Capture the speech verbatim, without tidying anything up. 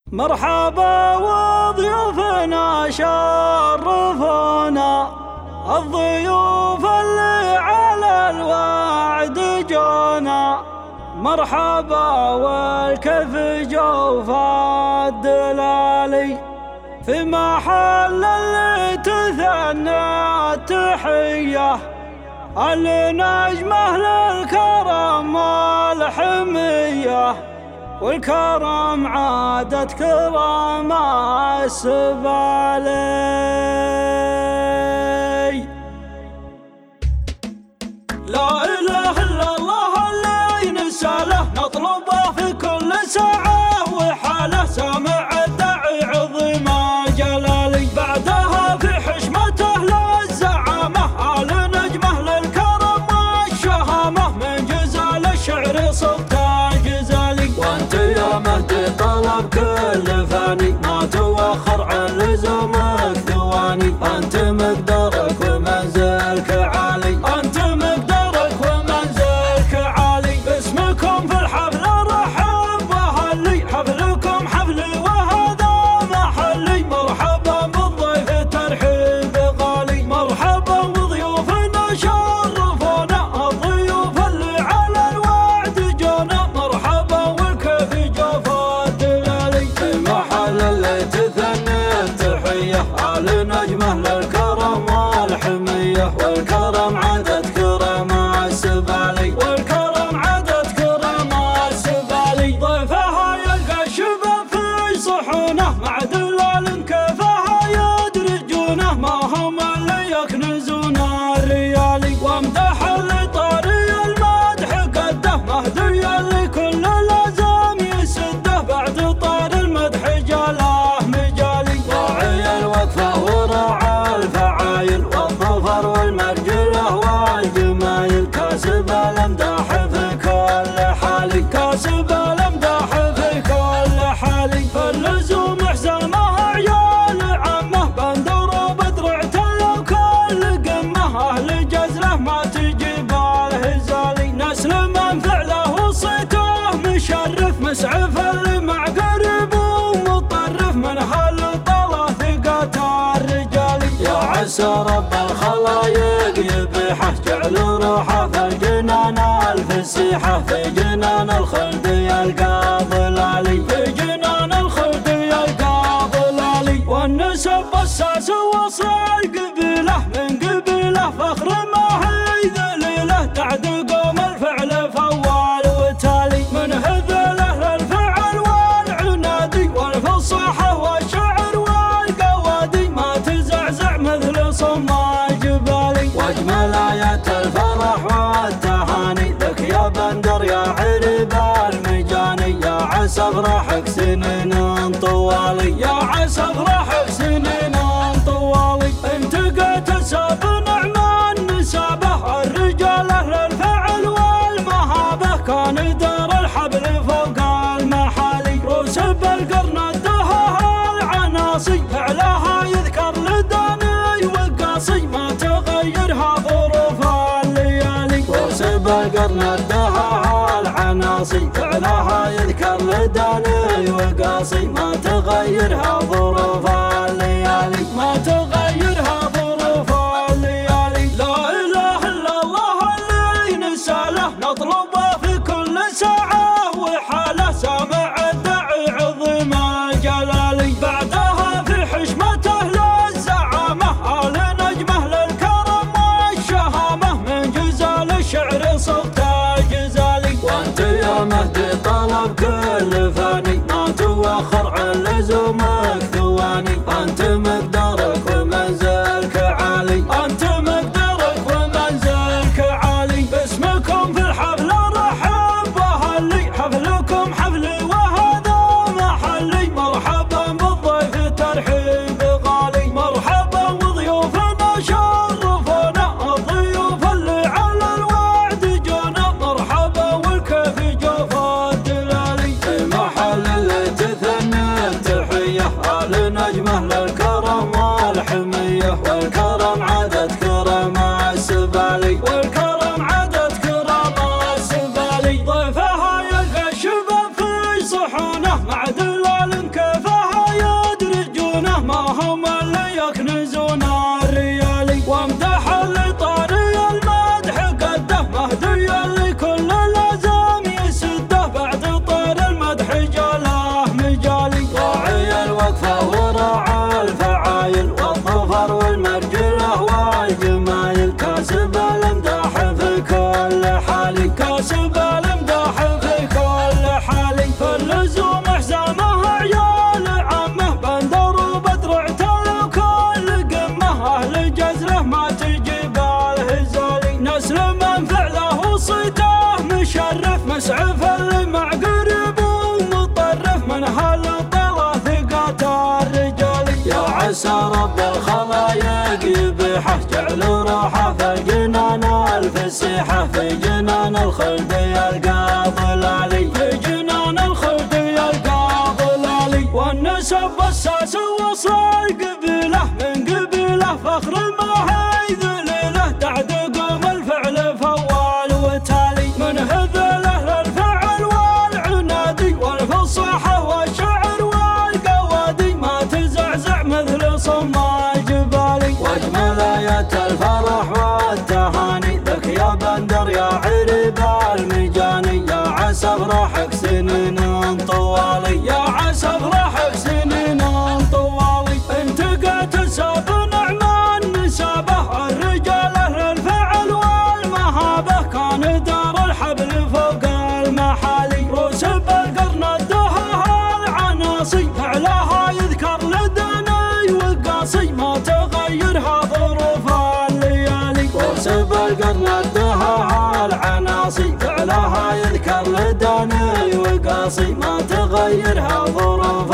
مرحبا وضيوفنا شرفونا، الضيوف اللي على الوعد جونا. مرحبا والكيف جوف الدلالي، في محل اللي تثنى التحية، النجمة للكرم والحمية، والكرم عادة كرم السبالي. لا إله إلا الله اللي نسأله، نطلبه في كل ساعة وحاله، سامع الداعي عظيم جلالي. بعدها في حشمته للزعامة، آل نجمه للكرم والشهامة، من جزال الشعر صوت الجزالي. وانت يا مهدي طلب كل فاني، ما توخر عن لزومك ثواني. انت مقدارك ومنزلك عالي، انت مقدارك ومنزلك عالي. اسمكم في الحفل رحب واهلي، حفلكم حفلي وهذا محلي. مرحبا بالضيف ترحيب غالي، مرحبا بضيوفنا شرفونا، الضيوف اللي على الوعد جونا. مرحبا والكيف جوف الدلالي، في محل اللي تثني التحية، آل نجمه للكرم والحمية، والكرم عدد كرم السبالي، والكرم عدد كرم السبالي. ضيفها يلقى الشباب في صحونه، مع دلال كيفها يدرجونه، ما هم اللي يكنزون الريالي. وامدح اللي طاري المدح قده، مهدي اللي كل لازم يسده، بعد طار المدح جاله مجالي. راعي الوقفة وراعى الفعايل، والظفر والمرجلة والجمايل، كاسب الامداح في كل حالي، كاسب الامداح في كل حالي. فاللزوم حزامه عيال عمه، بندر وبدرع تلو كل قمه، اهل جزله ما تجيب الهزالي. نسل من فعله وصيته مشرف، مسعف اللي مع قريب ومطرف، من هالطلا ثقة الرجال. يا عسى رب الخلايق يبيحه، جعل روحه في الجنان الفسيحة، في جنان الخلد يلقى ظلالي، في جنان الخلد يلقى ظلالي. والنسب بساس وصل قبيله، من قبيله فخر ما هي ذليله، تعد قوم الفعل فوال وتالي. من هذله للفعل والعنادي، والفصاحة والشعر والقوادي، ما تزعزع مثل صم الجبالي. واجمل آيات الفرح والتهاني، لك يا بندر يا عرب المجاني. يا عسى افرحك سنين طوالي، يا عسى افرحك سنين طوالي. انت قيت الساب نعمان نسابه، الرجال اهل الفعل والمهابه، كان دار الحبل فوق المحالي. روس بالقرن ادها العناصي، فعلها يذكر لداني وقاصي، ما تغيرها ظروف الليالي. روس بالقرن ادها العناصي، فعلها يذكر لداني وقاصي، ما تغيرها ظروف الليالي، ما تغيرها ظروف الليالي. لا اله الا الله اللي نسأله، نطلبه في كل ساعة وحاله، سامع الداعي عظيم جلالي. بعدها في حشمته للزعامة، آل نجمه للكرم والشهامة، من جزال الشعر صوت الجزالي. وانت يا مهدي طلب كل فاني، ما توخر عسى رب الخلايق يبيحه جعل روحه في الجنان الفسيحة في جنان الخلد يلقى ظلالي في جنان الخلد يلقى ظلالي والنسب والساس وصل قبيله من قبيله فخر ما هي ذليله تعتقم الفعل فوال وتالي من هذله للفعل والعنادي والفصاحة والشعر والقوادي ما تزعزع مثل صم الجبالي واجمل آيات الفرح والتهاني لك يا بندر يا عرب المجاني يا عسى افراحك سنين طوالي يا عسى افراحك سنين طوالي انت قد ساب نعمان نسابه الرجال اهل الفعل والمهابه كان دار الحبل فوق المحالي روس بالقرن ادها العناصي فعلها يذكر لدني وقاصي ما تغيرها ظروف الليالي روس بالقرن ادها العناصي فعلها يذكر لدني وقاصي ما تغيرها ظروف